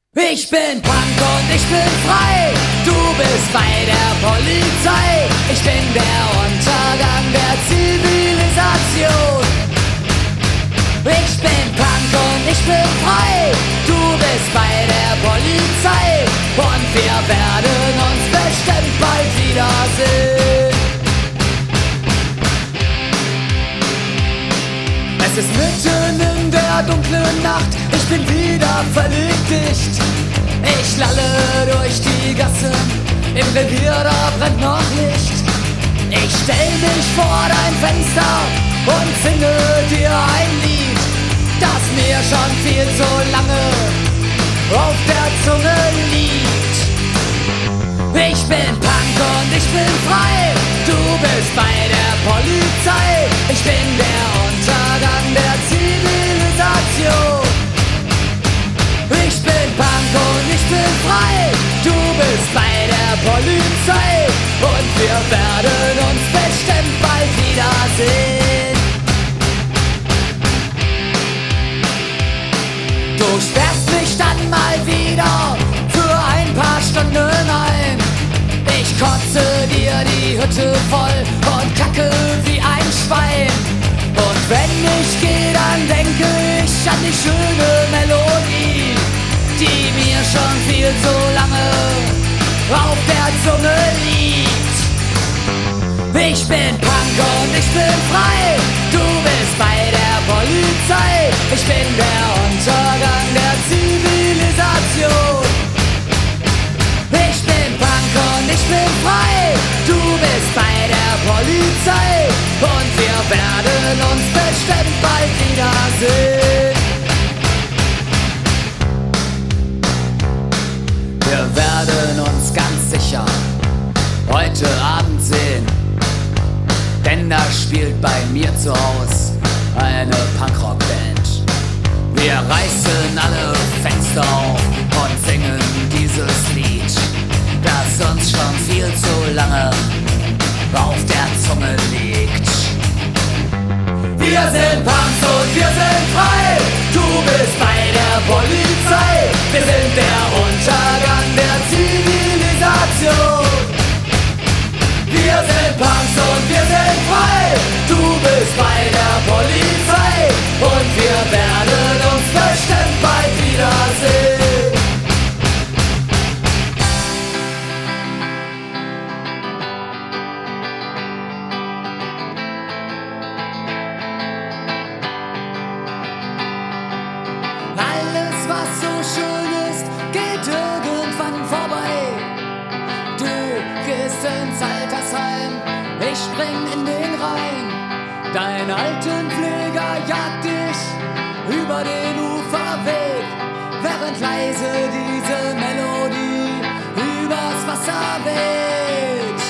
Ich bin Punk und ich bin frei, du bist bei der Polizei. Ich bin der Untergang der Zivilisation. Ich bin Punk und ich bin frei, du bist bei der Polizei. Und wir werden uns bestimmt bald wiedersehen. Es ist mitten in der dunklen Nacht, ich bin wieder völlig dicht. Ich lalle durch die Gassen, im Revier da brennt noch Licht. Ich stell mich vor dein Fenster und singe dir ein Lied, das mir schon viel zu lange auf der Zunge liegt. Ich bin Punk und ich bin frei, du bist bei der Polizei. Ich bin der Untergang der Zivilisation. Ich bin Punk und ich bin frei, du bist bei der Polizei. Und wir werden uns bestimmt bald wiedersehen. Du sperrst mich dann mal wieder für ein paar Stunden ein. Ich kotze dir die Hütte voll und kacke wie ein Schwein. Und wenn ich gehe, dann denke ich an die schöne Melodie, die mir schon viel zu lange auf der Zunge liegt. Ich bin Punk und ich bin frei, du bist bei der Polizei. Ich bin der Untergang der Zivilisation. Ich bin Punk und ich bin frei, du bist bei der Polizei. Und wir werden uns bestimmt bald wiedersehen. Wir werden uns ganz sicher heute Abend sehen, denn da spielt bei mir zu Haus eine Punkrock-Band. Wir reißen alle Fenster auf und singen dieses Lied, das uns schon viel zu lange auf der Zunge liegt. Wir sind Punks und wir sind frei, du bist bei der Polizei. Wir sind der Untergang der Zivilisation. Wir sind Punks und wir sind frei, du bist bei der Polizei. Und wir werden uns bestimmt bald wiedersehen. Alles, was so schön ist, geht irgendwann vorbei. Du gehst ins Altersheim, ich spring in den Rhein. Dein Altenpfleger jagt dich über den Uferweg, während leise diese Melodie übers Wasser weht.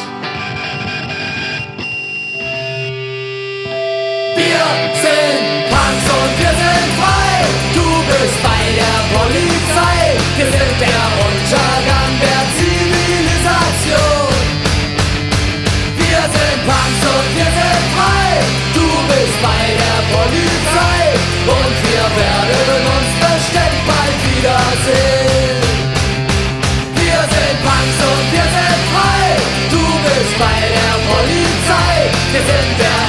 Wir sind Punks und wir sind frei, du bist bei der Polizei. Wir sind der Untergang der Zivilisation. Wir sind Punks und wir sind frei, du bist bei der Polizei. Und wir werden uns bestimmt bald wiedersehen. Wir sind Punks und wir sind frei, du bist bei der Polizei. Wir sind der